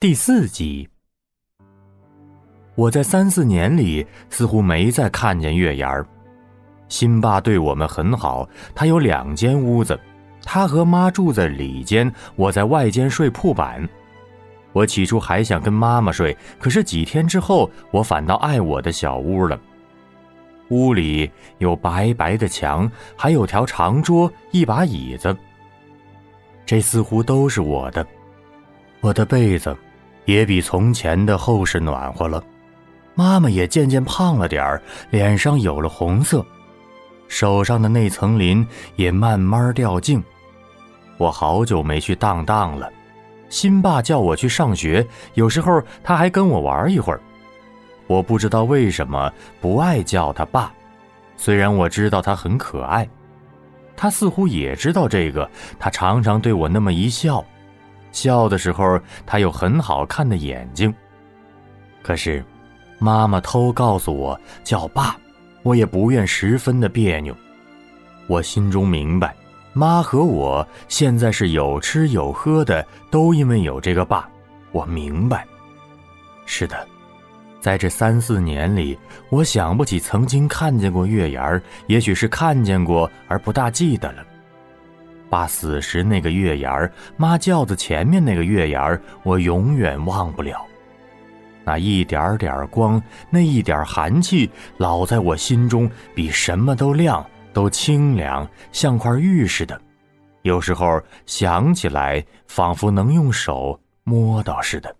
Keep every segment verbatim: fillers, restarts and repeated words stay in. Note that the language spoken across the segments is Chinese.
第四集。我在三四年里似乎没再看见月牙儿。辛爸对我们很好，他有两间屋子，他和妈住在里间，我在外间睡铺板。我起初还想跟妈妈睡，可是几天之后，我反倒爱我的小屋了。屋里有白白的墙，还有条长桌，一把椅子，这似乎都是我的。我的被子也比从前的厚实暖和了，妈妈也渐渐胖了点儿，脸上有了红色，手上的那层鳞也慢慢掉净。我好久没去荡荡了，辛爸叫我去上学，有时候他还跟我玩一会儿。我不知道为什么不爱叫他爸，虽然我知道他很可爱。他似乎也知道这个，他常常对我那么一笑，笑的时候他有很好看的眼睛。可是妈妈偷告诉我叫爸，我也不愿十分的别扭。我心中明白，妈和我现在是有吃有喝的，都因为有这个爸。我明白。是的，在这三四年里，我想不起曾经看见过月牙儿，也许是看见过而不大记得了。爸死时那个月牙儿，妈轿子前面那个月牙儿，我永远忘不了。那一点点光，那一点寒气，老在我心中，比什么都亮，都清凉，像块玉似的。有时候想起来，仿佛能用手摸到似的。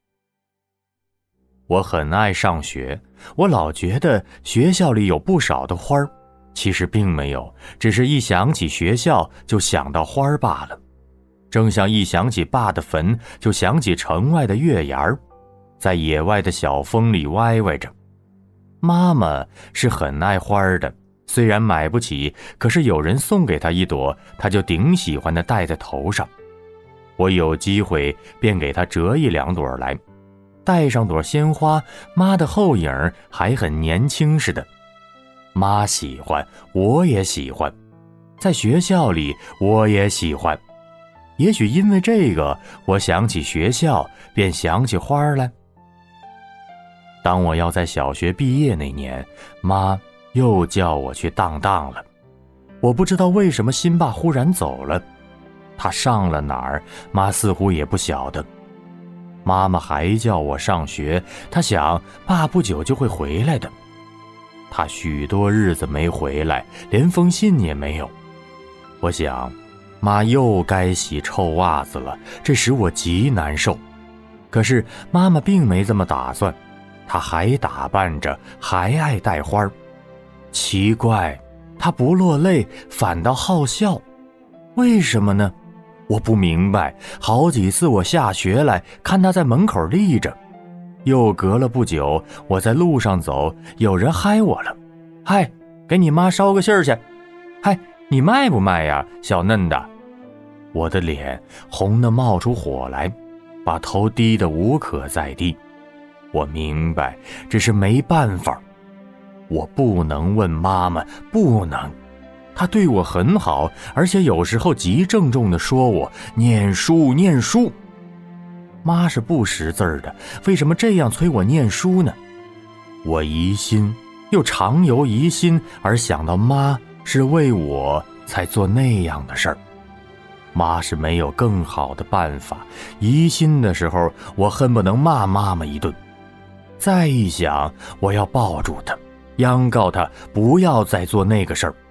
我很爱上学，我老觉得学校里有不少的花儿，其实并没有，只是一想起学校就想到花儿罢了。正像一想起爸的坟，就想起城外的月牙儿，在野外的小风里歪歪着。妈妈是很爱花儿的，虽然买不起，可是有人送给她一朵，她就顶喜欢的戴在头上。我有机会便给她折一两朵来，带上朵鲜花，妈的后影还很年轻似的。妈喜欢，我也喜欢，在学校里我也喜欢。也许因为这个，我想起学校，便想起花来。当我要在小学毕业那年，妈又叫我去荡荡了。我不知道为什么辛爸忽然走了，他上了哪儿，妈似乎也不晓得。妈妈还叫我上学，她想爸不久就会回来的。他许多日子没回来，连封信也没有。我想妈又该洗臭袜子了，这使我极难受。可是妈妈并没这么打算，她还打扮着，还爱戴花。奇怪，她不落泪，反倒好笑，为什么呢？我不明白。好几次我下学来，看她在门口立着。又隔了不久，我在路上走，有人嗨我了：“嗨，给你妈捎个信儿去。嗨，你卖不卖呀，小嫩的？”我的脸红得冒出火来，把头低得无可再低。我明白，只是没办法。我不能问妈妈，不能。她对我很好，而且有时候极郑重地说我念书念书。妈是不识字儿的，为什么这样催我念书呢？我疑心，又常由疑心而想到妈是为我才做那样的事儿。妈是没有更好的办法，疑心的时候，我恨不能骂妈妈一顿。再一想，我要抱住她，央告她不要再做那个事儿。